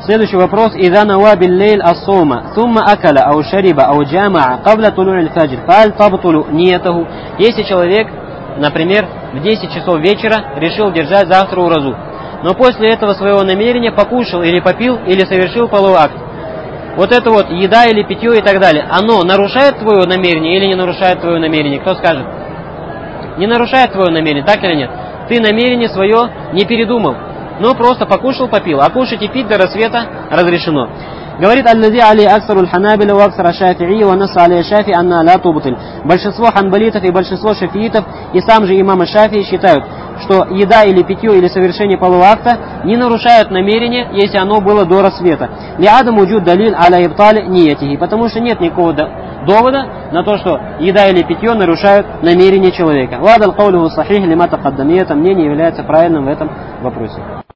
Следующий вопрос. «Ида нава биллейль ас-соума, сумма акаля, ау шариба, ау джамаа, кабля тулу'иль фаджр, фаль табтулу ниятаху». Если человек, например, в 10 часов вечера решил держать завтра уразу, но после этого своего намерения покушал или попил, или совершил половой акт. Вот это вот еда или питье и так далее, оно нарушает твое намерение или не нарушает твое намерение? Кто скажет? Не нарушает твое намерение, так или нет? Ты намерение свое не передумал, но просто покушал, попил. А кушать и пить до рассвета разрешено. Говорит аллази али аксаруль ханабиля ва аксара шафи'и ва наса али шафи анна ла тубтиль. Большинство ханбалитов и большинство шафиитов и сам же имам Шафии считают, что еда или питье или совершение полового акта не нарушают намерение, если оно было до рассвета. Ли адам уджуд далиль аля ибтали ниятихи. Потому что нет никакого довода на то, что еда или питье нарушают намерение человека. Вадал каулюху сахих лима тақаддам. И это мнение является правильным в этом вопросе.